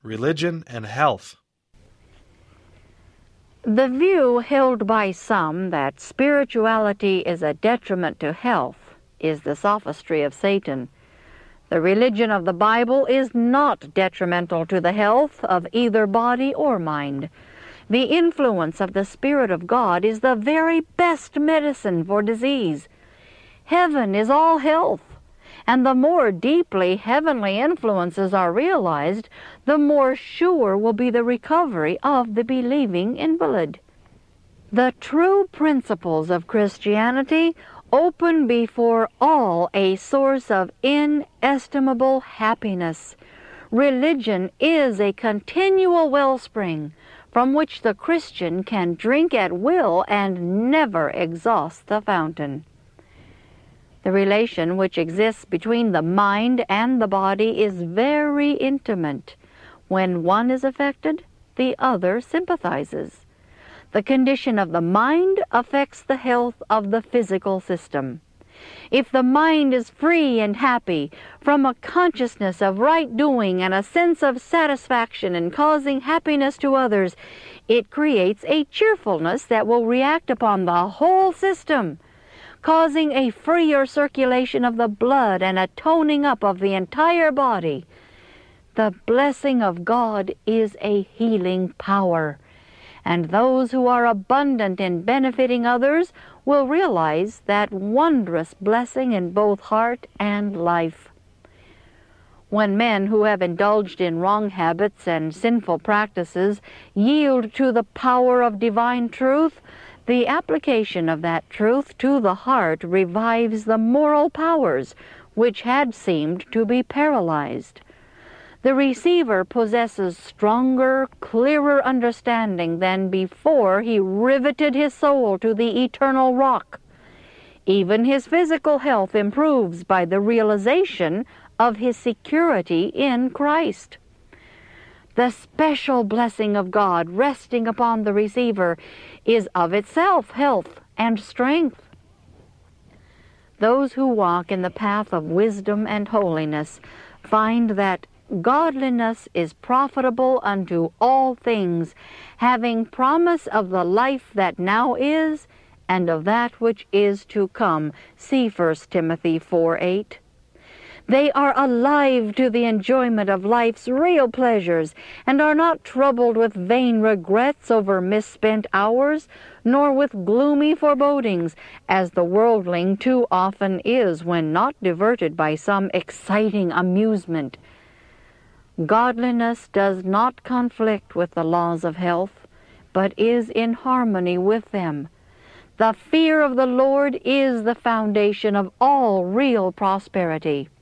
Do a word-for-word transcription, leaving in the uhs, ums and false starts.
Religion and Health. The view held by some that spirituality is a detriment to health is the sophistry of Satan. The religion of the Bible is not detrimental to the health of either body or mind. The influence of the Spirit of God is the very best medicine for disease. Heaven is all health, and the more deeply heavenly influences are realized, the more sure will be the recovery of the believing invalid. The true principles of Christianity open before all a source of inestimable happiness. Religion is a continual wellspring from which the Christian can drink at will and never exhaust the fountain. The relation which exists between the mind and the body is very intimate. When one is affected, the other sympathizes. The condition of the mind affects the health of the physical system. If the mind is free and happy from a consciousness of right doing and a sense of satisfaction in causing happiness to others, it creates a cheerfulness that will react upon the whole system, causing a freer circulation of the blood and a toning up of the entire body. The blessing of God is a healing power, and those who are abundant in benefiting others will realize that wondrous blessing in both heart and life. When men who have indulged in wrong habits and sinful practices yield to the power of divine truth, the application of that truth to the heart revives the moral powers which had seemed to be paralyzed. The receiver possesses stronger, clearer understanding than before he riveted his soul to the eternal rock. Even his physical health improves by the realization of his security in Christ. The special blessing of God resting upon the receiver is of itself health and strength. Those who walk in the path of wisdom and holiness find that godliness is profitable unto all things, having promise of the life that now is and of that which is to come. See First Timothy four eight. They are alive to the enjoyment of life's real pleasures, and are not troubled with vain regrets over misspent hours, nor with gloomy forebodings, as the worldling too often is when not diverted by some exciting amusement. Godliness does not conflict with the laws of health, but is in harmony with them. The fear of the Lord is the foundation of all real prosperity.